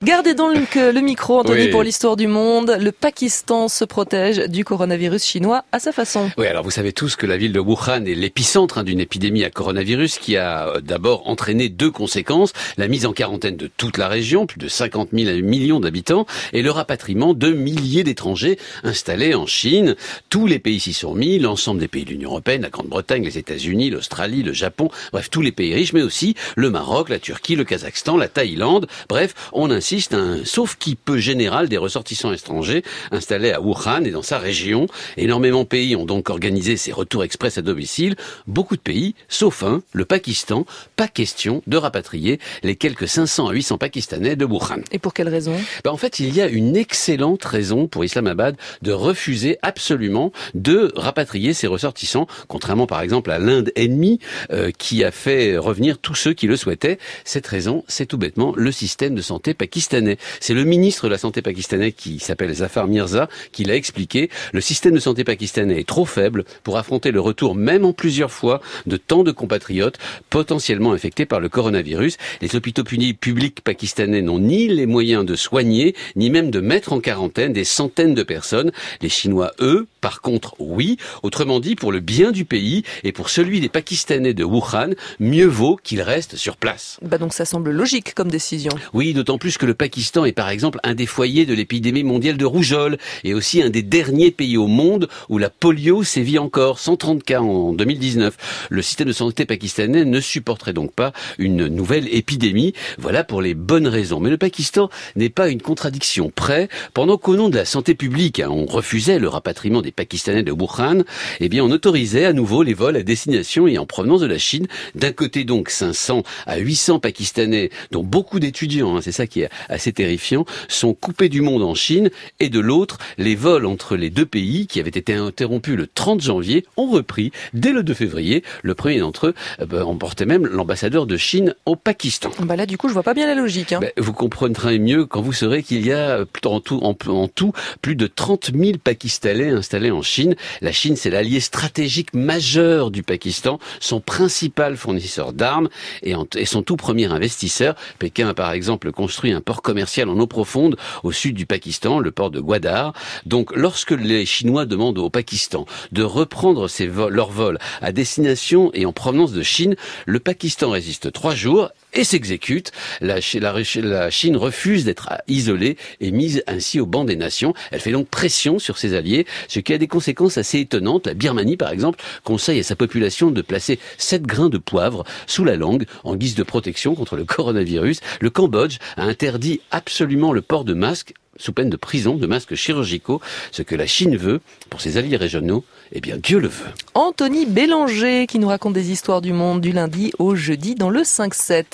Gardez donc le micro, Anthony, Oui. pour l'histoire du monde. Le Pakistan se protège du coronavirus chinois à sa façon. Oui, alors vous savez tous que la ville de Wuhan est l'épicentre d'une épidémie à coronavirus qui a d'abord entraîné deux conséquences. La mise en quarantaine de toute la région, plus de 50 000 millions d'habitants, et le rapatriement de milliers d'étrangers installés en Chine. Tous les pays s'y sont mis, l'ensemble des pays de l'Union européenne, la Grande-Bretagne, les États-Unis, l'Australie, le Japon, bref, tous les pays riches, mais aussi le Maroc, la Turquie, le Kazakhstan, la Thaïlande. Bref, on insiste un sauf-qui-peut général des ressortissants étrangers installés à Wuhan et dans sa région. Énormément de pays ont donc organisé ces retours express à domicile. Beaucoup de pays, sauf un, le Pakistan, pas question de rapatrier les quelques 500 à 800 Pakistanais de Wuhan. Et pour quelle raison ? En fait, il y a une excellente raison pour Islamabad de refuser absolument de rapatrier ses ressortissants, contrairement par exemple à l'Inde ennemie qui a fait revenir tous ceux qui le souhaitaient. Cette raison, c'est tout bêtement le système de santé pakistanais. C'est le ministre de la Santé pakistanais qui s'appelle Zafar Mirza qui l'a expliqué. Le système de santé pakistanais est trop faible pour affronter le retour, même en plusieurs fois, de tant de compatriotes potentiellement infectés par le coronavirus. Les hôpitaux publics pakistanais n'ont ni les moyens de soigner, ni même de mettre en quarantaine des centaines de personnes. Les Chinois, eux, par contre, oui. Autrement dit, pour le bien du pays et pour celui des Pakistanais de Wuhan, mieux vaut qu'ils restent sur place. Donc ça semble logique comme décision. Oui, d'autant plus que le Pakistan est par exemple un des foyers de l'épidémie mondiale de rougeole et aussi un des derniers pays au monde où la polio sévit encore, 130 cas en 2019. Le système de santé pakistanais ne supporterait donc pas une nouvelle épidémie. Voilà pour les bonnes raisons. Mais le Pakistan n'est pas une contradiction près. Pendant qu'au nom de la santé publique, on refusait le rapatriement des Pakistanais de Wuhan, on autorisait à nouveau les vols à destination et en provenance de la Chine. D'un côté donc 500 à 800 Pakistanais, dont beaucoup d'étudiants, c'est ça qui est assez terrifiant, sont coupés du monde en Chine, et de l'autre, les vols entre les deux pays, qui avaient été interrompus le 30 janvier, ont repris dès le 2 février. Le premier d'entre eux emportait même l'ambassadeur de Chine au Pakistan. Là, du coup, je vois pas bien la logique. Vous comprendrez mieux quand vous saurez qu'il y a en tout plus de 30 000 Pakistanais installés en Chine. La Chine, c'est l'allié stratégique majeur du Pakistan, son principal fournisseur d'armes et son tout premier investisseur. Pékin a par exemple construit un port commercial en eau profonde au sud du Pakistan, le port de Gwadar. Donc lorsque les Chinois demandent au Pakistan de reprendre leurs vols à destination et en provenance de Chine, le Pakistan résiste 3 jours et s'exécute. La Chine refuse d'être isolée et mise ainsi au banc des nations. Elle fait donc pression sur ses alliés, ce qui a des conséquences assez étonnantes. La Birmanie, par exemple, conseille à sa population de placer 7 grains de poivre sous la langue en guise de protection contre le coronavirus. Le Cambodge a interdit absolument le port de masques sous peine de prison, de masques chirurgicaux. Ce que la Chine veut pour ses alliés régionaux, Dieu le veut. Anthony Bélanger qui nous raconte des histoires du monde du lundi au jeudi dans le 5-7.